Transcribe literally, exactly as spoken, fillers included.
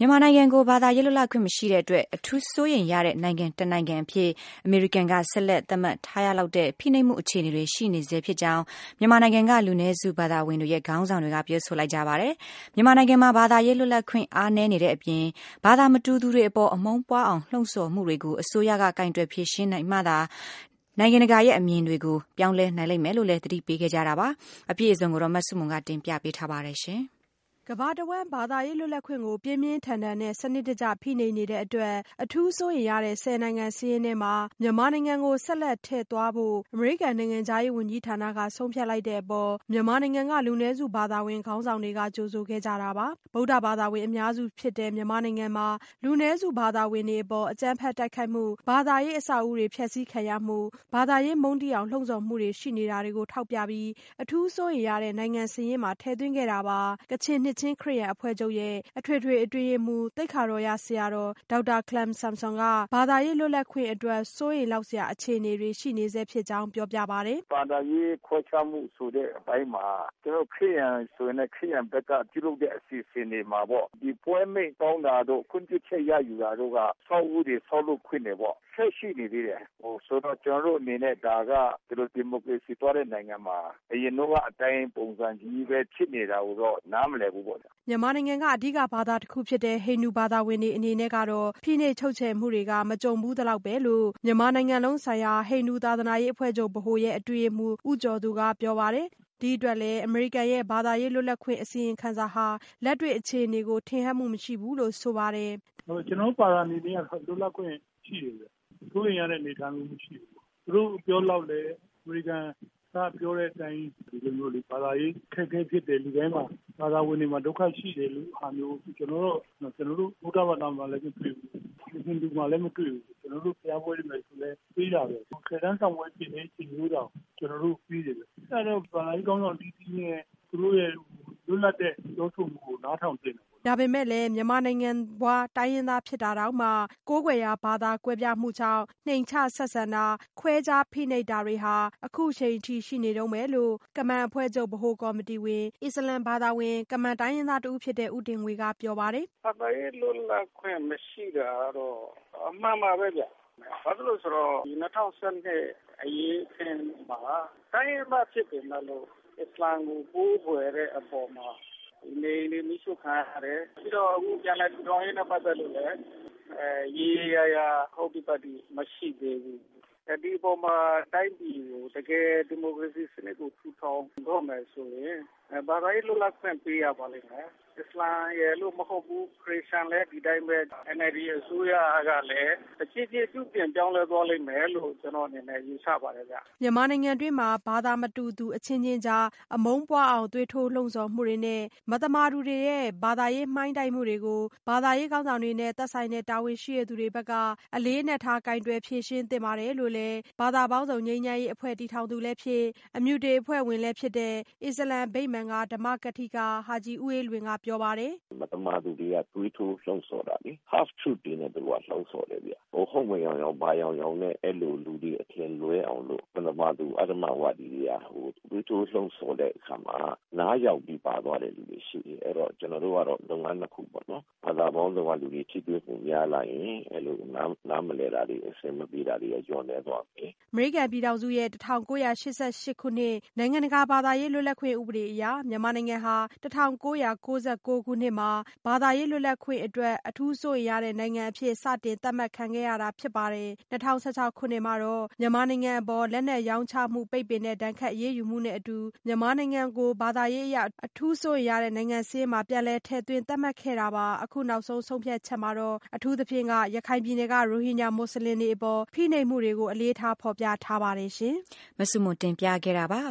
မြန်မာနိုင်ငံကိုဘာသာရေးလွတ်လပ်ခွင့်မရှိတဲ့အတွက်အထူးစိုးရိမ်ရတဲ့နိုင်ငံတစ်နိုင်ငံအဖြစ်အမေရိကန်ကဆက်လက်သတ်မှတ်ထားရလောက်တဲ့ဖိနှိပ်မှုအခြေအနေတွေရှိနေဆဲဖြစ်ကြောင်းမြန်မာနိုင်ငံကလူနည်းစုဘာသာဝင်တွေရဲ့ခေါင်းဆောင်တွေကပြောဆိုလိုက်ကြပါတယ်။မြန်မာနိုင်ငံမှာဘာသာရေးလွတ်လပ်ခွင့်အားနည်းနေတဲ့အပြင်ဘာသာမတူသူတွေအပေါ်အမုန်းပွားအောင်လှုံ့ဆော်မှုတွေကိုအစိုးရကကင်တွယ်ဖြေရှင်းနိုင်မှသာနိုင်ငံတကာရဲ့အမြင်တွေကိုပြောင်းလဲနိုင်လိမ့်မယ်လို့လည်းသတိပေးခဲ့ကြတာပါ။အပြည့်အစုံကိုတော့မဆုမွန်ကတင်ပြပေးထားပါတယ်ရှင်။ကမ္ဘာတဝန်းဘာသာရေးလွတ်လပ်ခွင့်ကိုပြင်းပြင်းထန်ထန်နဲ့စနစ်တကျဖိနှိပ်နေတဲ့အတွက်အထူးစိုးရိမ်ရတဲ့ဆယ်နိုင်ငံစာရင်းထဲမှာမြန်မာနိုင်ငံကိုဆက်လက်ထည့်သွားဖို့အမေရိကန်နိုင်ငံခြားရေးဝန်ကြီးဌာနကဆုံးဖြတ်လိုက်တဲ့အပေါ်မြန်မာနိုင်ငံကလူနည်းစုဘာသာဝင်ခေါင်းဆောင်တွေကကြိုဆိုခဲ့ကြတာပါ။ဗုဒ္ဓဘာသာဝင်အများစုဖြစ်တဲ့မြန်မာနိုင်ငံမှာလူနည်းစုဘာသာဝင်တွေအပေါ်အကြမ်းဖက်တိုက်ခိုက်မှုဘာသာရေးအဆောက်အဦတွေဖျက်ဆီးခံရမှုဘာသာရေးမုန်းတီးအောင်လှုံ့ဆော်မှုတွေရှိနေတာတွေကိုထောက်ပြပြီးအထူးစိုးရိမ်ရတဲ့နိုင်ငံစာရင်းမှာထည့်သွင်းခဲ့တာပါ။ကချင်နှစ်ချင်းခရစ်ယာန်အဖွဲ့ချုပ်ရဲ့အထွေထွေအတွင်းရေးမှူးသိက္ခာတော်ရဆရာတော်ဒေါက်တာခလမ်ဆမ်ဆွန်ကဘာသာရေးလွတ်လပ်ခွင့်အတွက်စိုးရိမ်လောက်စရာအခြေအနေတွေရှိနေဆဲဖြစ်ကြောင်းပြောပြပါတယ်။ဘာသာရေးခွဲခြားမှုဆိုတဲ့အပိုင်းမှာကျွန်တော်ခရစ်ယာန်ဆိုရင်ခရစ်ယာန်ဘက်ကပြုလုပ်တဲ့အစီအစဉ်တွေမှာပေါ့ဒီပွဲမိတ်တောင်းတာတို့ခွင့်ပြုချက်ရယူတာတို့ကဆောက်ဦးတွေဆောက်လုပ်ခွင့်တွေပေါ့ဆက်ရှိနေသေးတယ်ဟိုဆိုတော့ကျွန်တော်တို့အနေနဲ့ဒါကဒီလိုဒီမိုကရေစီသွားတဲ့နိုင်ငံမှာအရင်တော့အတိုင်းပုံစံကြီးပဲဖြစ်နေတာကိုတော့နားမလည်ဘူးပေါ့မြန်မာနိုင်ငံကအဓိကဘာသာတစ်ခုဖြစ်တဲ့ဟိန္ဒူဘာသာဝင်တွေအနေနဲ့ကတော့ဖိနှိပ်ချုပ်ချယ်မှုတွေကမကြုံဘူးသလောက်ပဲလို့မြန်မာနိုင်ငံလုံးဆိုင်ရာဟိန္ဒူသာသနာရေးအဖွဲ့ချုပ်ဗဟိုရဲ့အတွင်းရေးမှူးဦးကျော်သူကပြောပါတယ်။ဒီအတွက်လည်းအမေရိကန်ရဲ့ဘာသာရေးလွတ်လပ်ခွင့်အစီရင်ခံစာဟာလက်တွေ့အခြေအနေကိုထင်ဟပ်မှုမရှိဘူးလို့ဆိုပါတယ်။ကျွန်တော်ပါရာနေနေကလွတ်လပ်ခွင့်ရှိတယ်ဗျ။သူရင်ရတဲ့အနေအထားမျိုးမရှိဘူး။သူတို့ပြောလောက်လေအမေရိကန်ကပြောတဲ့အတိုင်းဒီလိုမျိုးလေးဘာသာရေးခက်ခဲဖြစ်တယ်လူတိုင်းမှာဘာသာဝင်တွေမှာဒုက္ခရှိတယ်လို့ဟာမျိုးကျွန်တော်တို့ကျွန်တော်တို့ဘုရားဘာသာမှာလည်းမတွေ့ဘူးဟိန္ဒူမှာလည်းမတွေ့ဘူးကျွန်တော်တို့ဘုရားပွဲတွေမှာဆိုလည်းပြီးတာပဲခေတ္တဆောင်ဝဲဖြစ်နေချိန်မျိုးတော့ကျွန်တော်တို့ပြီးတယ်အဲတော့ဘာသာရေးကောင်းဆောင်တီးတီးနဲ့သူတို့ရဲ့လွတ်လပ်တဲ့ပြောဆိုမှုကိုနားထောင်တင်တယ်ဒါပေမဲ့လည်းမြန်မာနိုင်ငံဘွားတိုင်းရင်းသားဖြစ်တာတောင်မှကိုးကွယ်ရာဘာသာကွဲပြားမှုကြောင့်နှိမ်ချဆက်ဆံတာခွဲခြားဖိနှိပ်တာတွေဟာအခုချိန်ထိရှိနေတုန်းပဲလို့ကမန်အဖွဲ့ချုပ်ဗဟိုကော်မတီဝင်အစ္စလမ်ဘာသာဝင်ကမန်တိုင်းရင်းသားတဦးဖြစ်တဲ့ဦးတင်ငွေကပြောပါတယ်။ဘာသာရေးလွတ်လပ်ခွင့်မရှိတာတော့အမှန်ပါပဲဗျ။ဘာလို့လဲဆိုတော့ဒီ၂၀၁၂အရေးအခင်းမှာတိုင်းရင်းသားဖြစ်တယ်လို့အစ္စလာမ်ကိုကိုးကွယ်တဲ့အပေါ်မှာနေနေမျိုးခံရတယ်ပြီးတော့အခုပြန်လာပြောင်းရင်းနဲ့ပတ်သက်လို့လည်းအဲရေးရရဟုတ်ဒီပတ်တီမရှိသေးဘူးဒီပေါ်မှာတိုင်းပြည်ကိုတကယ်ဒီမိုကရေစီစနစ်ကိုထူထောင်တော့မယ်ဆိုရင်ဘာသာရေးလွတ်လပ်ခွင့်ပေးရပါလိမ့်မယ်အစ္စလာမ်ရဲ့လို့မဟုတ်ဘူးခရစ်ယာန်လည်းဒီတိုင်းပဲ အန် အယ်လ် ဒီ အစိုးရကလည်းအချင်းချင်းပြုပြင်ပြောင်းလဲသွားလိမ့်မယ်လို့ကျွန်တော်အနေနဲ့ယူဆပါတယ်ဗျမြန်မာနိုင်ငံတွင်းမှာဘာသာမတူသူအချင်းချင်းကြားအမုန်းပွားအောင်သွေးထိုးလှုံ့ဆော်မှုတွေနဲ့မတမာသူတွေရဲ့ဘာသာရေးမှိုင်းတိုက်မှုတွေကိုဘာသာရေးခေါင်းဆောင်တွေနဲ့သက်ဆိုင်တဲ့တာဝန်ရှိတဲ့သူတွေဘက်ကအလေးအနက်ထားကင်တွယ်ဖြေရှင်းသင့်ပါတယ်လို့လည်းဘာသာပေါင်းစုံငြိမ်းချမ်းရေးအဖွဲ့တည်ထောင်သူလည်းဖြစ်အမြုတေအဖွဲ့ဝင်လည်းဖြစ်တဲ့အစ္စလမ်ဗိမာန်ကဓမ္မကတိကဟာဂျီဦးအေးလွင်ကပြောပါတယ်မတမာသူတွေကတွေးထိုးလှုံ့ဆော်တာလေ half truth တွေနဲ့သူကလှုံ့ဆော်တယ်ဗျဟိုဟုတ်မရောင်ရောင်ဘာရောင်ရောင်နဲ့အဲ့လိုလူတွေအထင်လွဲအောင်လို့မတမာသူအဓမ္မဝါဒီတွေကဟိုတွေးထိုးလှုံ့ဆော်တဲ့အခါမှာနားရောက်ပြီးပါသွားတဲ့လူတွေရှိတယ်အဲ့တော့ကျွန်တော်တို့ကတော့လုပ်ငန်းတစ်ခုပေါ့နော်ဘာသာပေါင်းစုံကလူတွေထိတွေ့မှုများလာရင်အဲ့လိုနားနားမလဲတာတွေအဆင်မပြေတာတွေညှော်နေသွားပြီအမေရိကန်ပြည်ထောင်စုရဲ့၁၉၈၈ခုနှစ်နိုင်ငံတကာဘာသာရေးလွတ်လပ်ခွင့်ဥပဒေအရမြန်မာနိုင်ငံဟာ၁၉၉၉ခုနှစ်မှာဘာသာရေးလွတ်လပ်ခွင့်အတွက်အထူးစိုးရိမ်ရတဲ့နိုင်ငံအဖြစ်စတင်သတ်မှတ်ခံခဲ့ရတာဖြစ်ပါတယ်။၂၀၁၆ခုနှစ်မှာတော့မြန်မာနိုင်ငံအပေါ်လက်နက်ရောင်းချမှုပိတ်ပင်တဲ့ဒဏ်ခတ်အရေးယူမှုနဲ့အတူမြန်မာနိုင်ငံကိုဘာသာရေးအရအထူးစိုးရိမ်ရတဲ့နိုင်ငံစာရင်းမှာပြန်လည်ထည့်သွင်းသတ်မှတ်ခဲ့တာပါ။အခုနောက်ဆုံးဆုံးဖြတ်ချက်မှာတော့အထူးသဖြင့်ကရခိုင်ပြည်နယ်ကရိုဟင်ဂျာမွတ်စလင်တွေအပေါ်ဖိနှိပ်မှုတွေကိုအလေးထားဖော်ပြထားပါတယ်ရှင်။မဆုမွန်တင်ပြခဲ့တာပါ